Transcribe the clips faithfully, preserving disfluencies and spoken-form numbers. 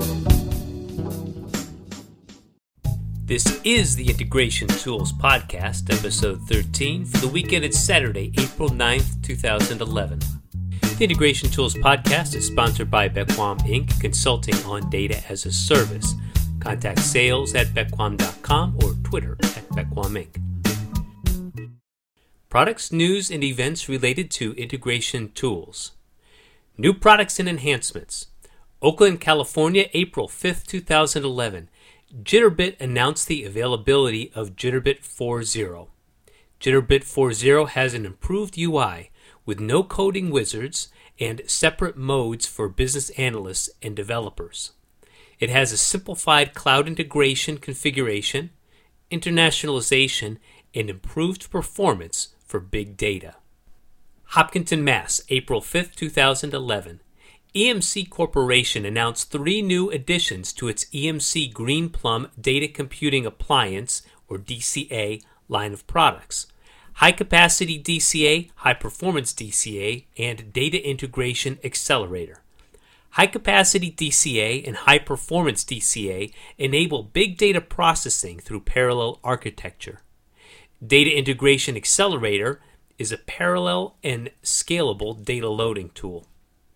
This is the Integration Tools Podcast, episode thirteen, for the weekend at Saturday, April ninth, twenty eleven. The Integration Tools Podcast is sponsored by Bequam Incorporated, consulting on data as a service. Contact sales at bequam dot com or Twitter at Bequam Incorporated. Products, news, and events related to Integration Tools. New products and enhancements. Oakland, California, April fifth, twenty eleven. Jitterbit announced the availability of Jitterbit four point oh. Jitterbit four point oh has an improved U I with no coding wizards and separate modes for business analysts and developers. It has a simplified cloud integration configuration, internationalization, and improved performance for big data. Hopkinton, Mass., April fifth, twenty eleven. E M C Corporation announced three new additions to its E M C Greenplum Data Computing Appliance, or D C A, line of products. High-Capacity D C A, High-Performance D C A, and Data Integration Accelerator. High-Capacity D C A and High-Performance D C A enable big data processing through parallel architecture. Data Integration Accelerator is a parallel and scalable data loading tool.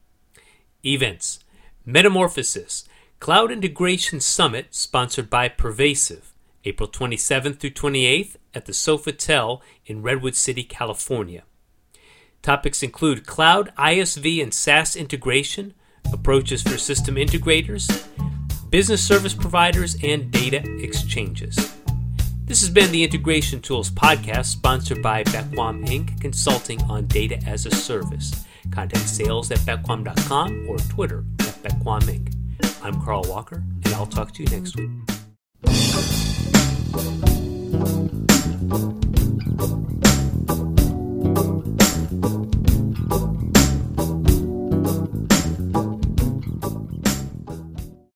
Events. Metamorphosis, Cloud Integration Summit sponsored by Pervasive, April twenty-seventh through twenty-eighth at the Sofitel in Redwood City, California. Topics include cloud, I S V, and SaaS integration, approaches for system integrators, business service providers, and data exchanges. This has been the Integration Tools Podcast, sponsored by Bequam Incorporated, consulting on data as a service. Contact sales at bequam dot com or Twitter at Bequam Incorporated. I'm Carl Walker, and I'll talk to you next week.